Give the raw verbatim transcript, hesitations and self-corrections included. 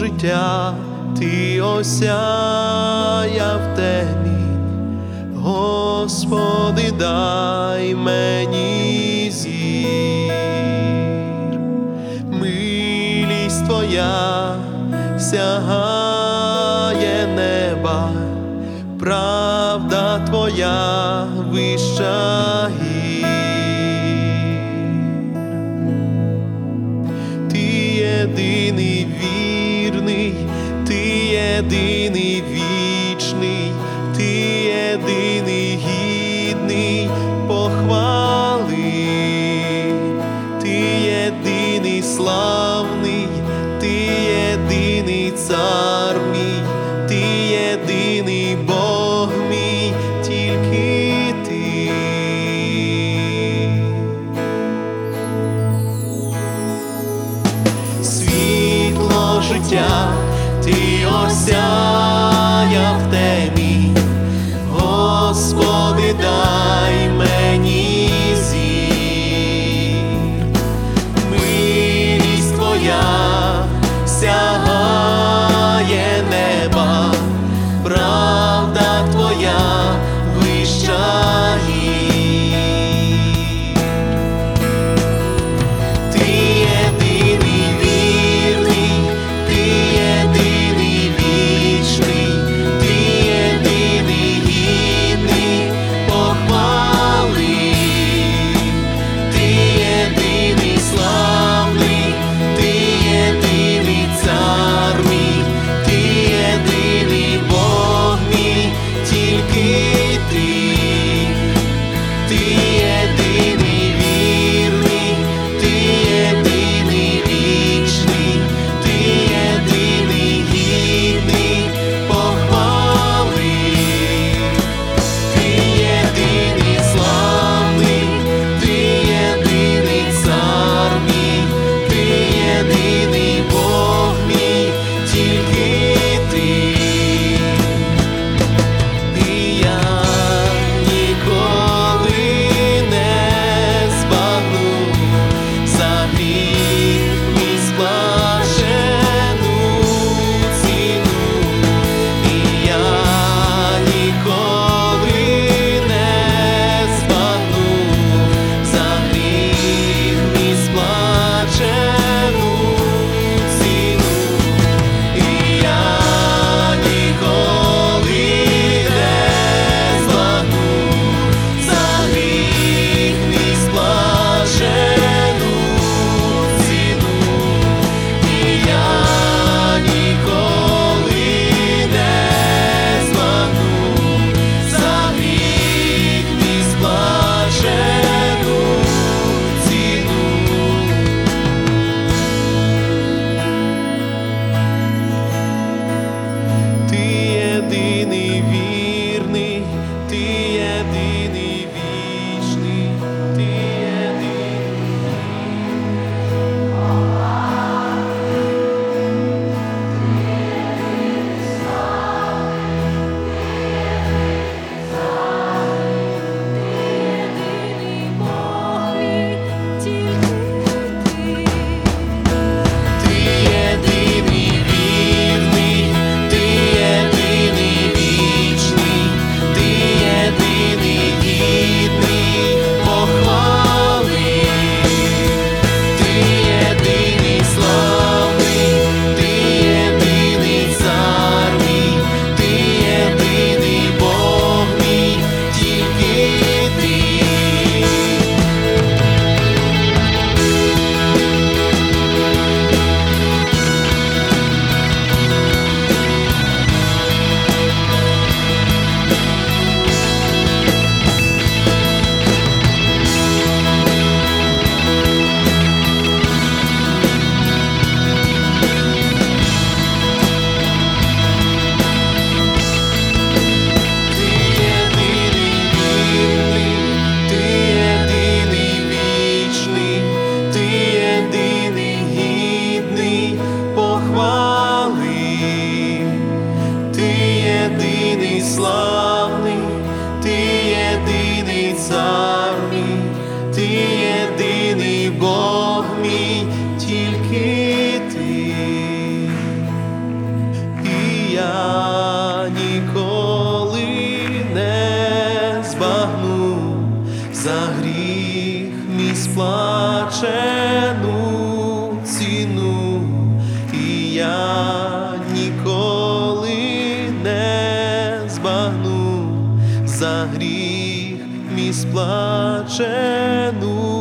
життя ти осяяв темінь, Господи, дай мені зір. Милість Твоя сягає неба, правда Твоя вища гір. Ти єдиний вірний, Ти єдиний вічний, Ти єдиний гідний похвали, Ти єдиний славний, Ти єдиний цар мій, Ти єдиний Бог мій, тільки Ти. Світло життя ти осяяв темінь, Господи, дай мені зір. Милість Твоя сягає неба, правда Твоя вища гір. Ти єдиний вірний, Ти єдиний вічний, Ти єдиний гідний похвали, Ти єдиний славний, Ти єдиний цар мій, Ти єдиний Бог мій, тільки Ти. Ти єдиний вірний, Ти єдиний вічний, Ти єдиний гідний похвали, Ти єдиний славний, Ти єдиний цар мій, Ти єдиний Бог мій, тільки Ти. І я ніколи за гріх мій сплачену ціну, і я ніколи не збагну за гріх мій сплачену